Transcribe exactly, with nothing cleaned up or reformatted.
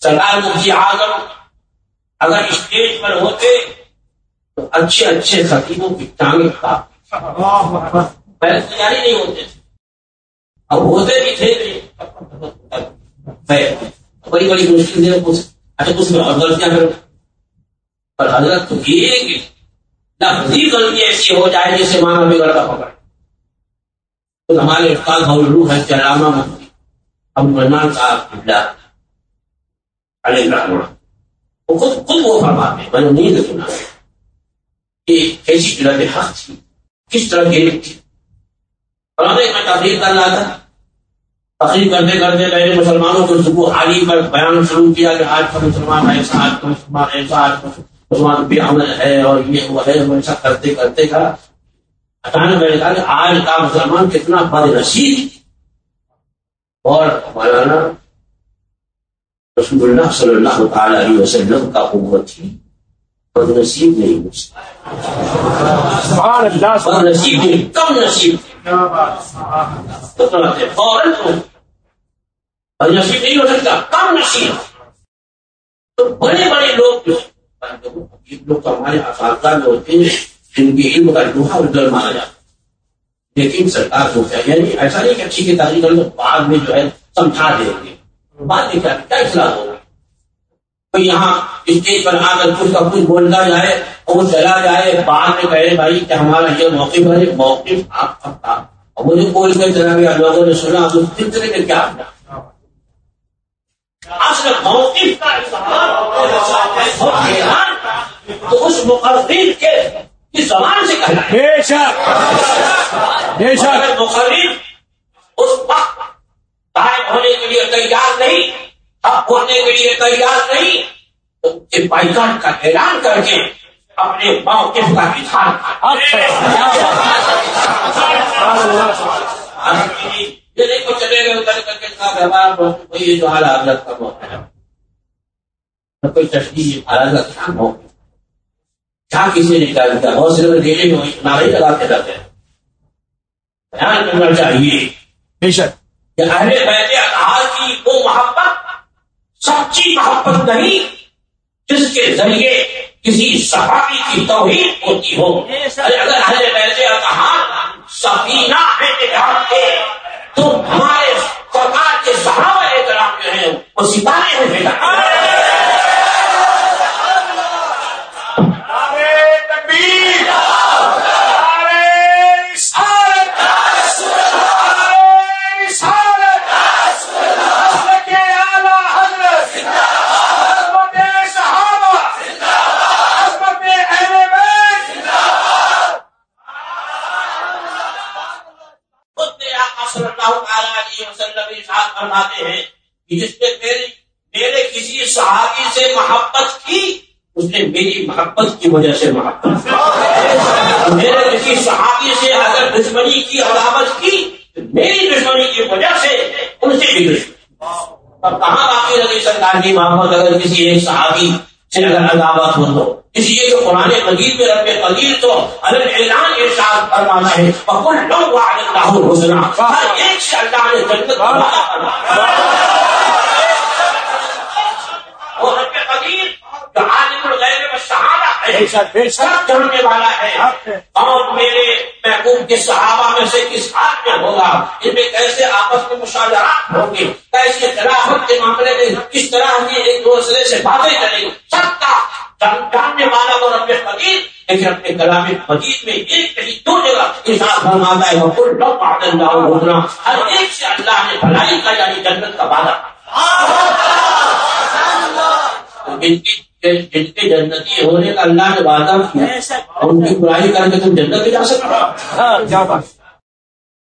سرکار مفتی اعظم اگر اسٹیج پر ہوتے تو اچھے اچھے خطیبوں کی ٹانگیں کاٹتے، پہلے تو جاری نہیں ہوتے تھے، اب ہوتے بھی تھے بڑی بڑی مشکل سے کچھ اچھا کچھ میں اور غلطیاں کرو، پر حضرت تو یہ کہ لفظی غلطی ایسی ہو جائے جسے مانا بگڑتا پکڑ. تو ہمارے استاد بولو ہے کہ علامہ مفتی ابو الرحمان صاحب قبلہ علیہ الرحمہ وہ خود خود وہ فرماتے ہیں، میں نے نہیں سنا کہ کیسی جرات حق تھی، کس طرح کی تھی. اور میں تقریر کر رہا تھا، تقریر کرتے کرتے میں نے مسلمانوں کو ذکر حالی پر بیان شروع کیا کہ آج کا مسلمان ایسا، آج کا مسلمان ایسا، آج کا مسلمان بے عمل ہے اور یہ وہ ہے، وہ ایسا کرتے کرتے کا اچانک میں نے کہا کہ آج کا مسلمان کتنا بد نصیب. اور مولانا رسول اللہ صلی اللہ تعالی علیہ وسلم کا قوت تھی، بد نصیب نہیں بد نصیب نہیں کم نصیب فوراً بد نصیب نہیں ہو سکتا، کم نصیب. تو بڑے بڑے لوگ لوگ تو ہمارے اساتذہ میں ہوتے ہیں جن کی علم کا لوہا ادھر مانا جاتا، لیکن سرکار کو کیا یعنی ایسا نہیں کہ اچھی کی تعریف کریں تو بعد میں جو ہے سمجھا دیں گے، بعد میں کیا کیا اصلاح ہوگا. تو یہاں اسٹیج پر آ کر کچھ کا کچھ بولتا جائے اور وہ چلا جائے، بعد میں کہے بھائی کہ ہمارا یہ موقف ہے، موقف آپ کا تھا اور مجھے بول کر چلا گیا، لوگوں نے سنا دوسرے کے کیا اصل موقف کا تو اس مقرر کے اس زبان سے کہنا ہے. بے شک بے شک مقرر اس وقت قائم ہونے کے لیے تیار نہیں، حق ہونے کے لیے تیار نہیں، تو بائیکاٹ کا اعلان کر کے اپنے موقف کا اظہار یہ نہیں کو چلے گئے ادھر کر کے ساتھ یہ جو حال حضرت کا موقع ہے کوئی تشریح حالت کا موقع کیا کسی نے کیا کیا بہت سے لوگ دیکھے ہوئے نعرے لگاتے رہتے ہیں. بیان کرنا چاہیے بے شک کہ اہل بیت اطہار کی وہ محبت سچی محبت نہیں جس کے ذریعے کسی صحابی کی توحید ہوتی ہو. اگر اہل بیت اطہار سفینہ ہے جہاد کے تو ہمارے سرکار کے صحابہ کرام جو ہیں وہ ستارے ہیں بیٹا. فرماتے ہیں کہ جس نے میری میرے کسی صحابی سے محبت کی اس نے میری محبت کی وجہ سے محبت کی، میرے کسی صحابی سے اگر دشمنی کی عداوت کی میری دشمنی کی وجہ سے ان سے بھی دشمنی. اب کہاں باقی رہی سرکار کی محبت اگر کسی ایک صحابی سے اگر عداوت ہو تو اس لیے کہ قرآن مجید میں رب قدیر تو اعلان ارشاد فرمانا ہے وَقُلْ لَوْ وَعَدَ اللَّهُ الْحُسْنَىٰ، ہر ایک سے اللہ نے جنت کا وعدہ فرمایا. اور رب قدیر جو عالم الغیب والشہادہ ہے سب جاننے والا ہے، اور میرے محبوب کے صحابہ میں سے کس حال میں ہوگا، ان میں کیسے آپس میں مشاجرات ہوں گے، کیسے خلافت کے معاملے میں کس طرح کی ایک دوسرے سے باتیں کریں گے، سب کا جاننے والا وہ رب قدیر. لیکن اپنے کلام مجید میں ایک کہیں دو جگہ ارشاد فرماتا ہے وَقُلْ لَوْ وَعَدَ اللَّهُ الْحُسْنَىٰ، ہر ایک سے اللہ نے بھلائی کا یعنی جنت کا وعدہ. جن کی جن کے جنتی ہونے کا اللہ نے وعدہ کیا اور ان کی برائی کر کے تم جنت میں جا سکتے.